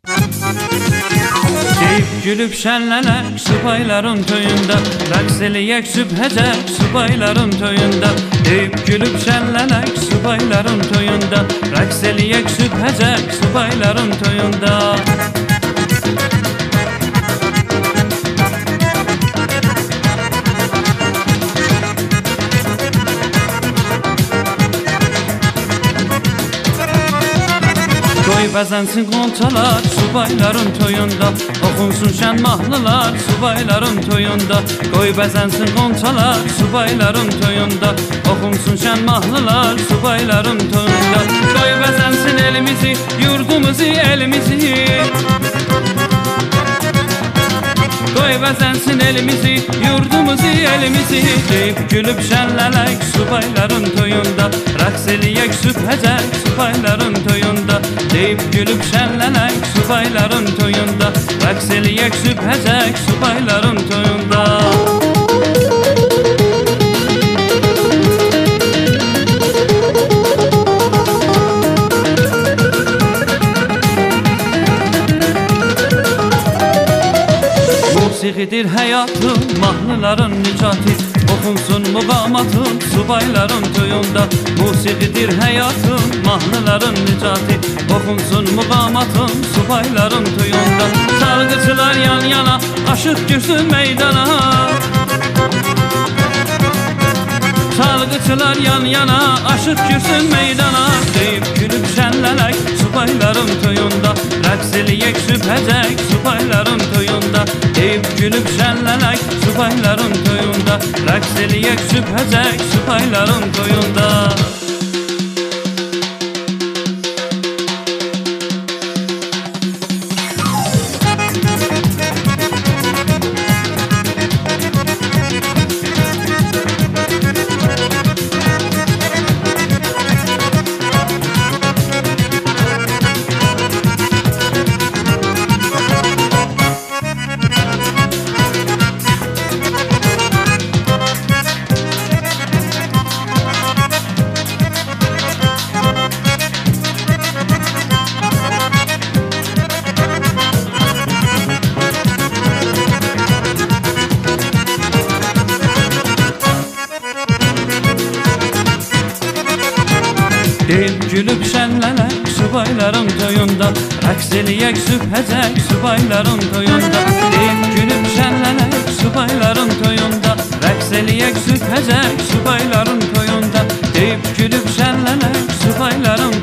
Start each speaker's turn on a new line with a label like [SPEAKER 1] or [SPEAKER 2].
[SPEAKER 1] Deyip gülüp şenlenek subayların toyunda, raks eləyək sübhəcək subayların toyunda. Deyip gülüp şenlenek subayların toyunda, raks eləyək sübhəcək subayların toyunda. Qoy bəzənsin qonçalar subayların toyunda, oxunsun şən mahnılar subayların toyunda. Qoy bəzənsin qonçalar subayların toyunda, oxunsun şən mahnılar subayların toyunda. Qoy bəzənsin elimizi, yurdumuzu, elimizi. Qoy bəzənsin elimizi, yurdumuzu, elimizi. Deyib gülüb şənlələk subayların toyunda, raks eləyək sübhəcək subayların toyunda. Deyib gülüb şənlələk subayların toyunda, raks eləyək sübhəcək subayların toyunda. Musiqidir həyatım, mahnıların nicati, oxunsun muğamatım subayların toyunda. Musiqidir həyatım, mahnıların nicati, oxunsun muğamatım subayların toyunda. Çalgıçılar yan yana, aşıq gürsün meydana. Çalgıçılar yan yana, aşıq gürsün meydana. Deyib gülüb şənlələk subayların toyunda, raks eləyək sübhəcək subayların toyunda. Deyib gülüb şənlələk subayların toyunda, raks eləyək sübhəcək subayların toyunda. Deyib gülüb şənlələk subayların toyunda, raks eləyək sübhəcək subayların toyunda. Deyib gülüb şənlələk subayların toyunda, raks eləyək sübhəcək subayların toyunda. Deyib gülüb şənlələk subayların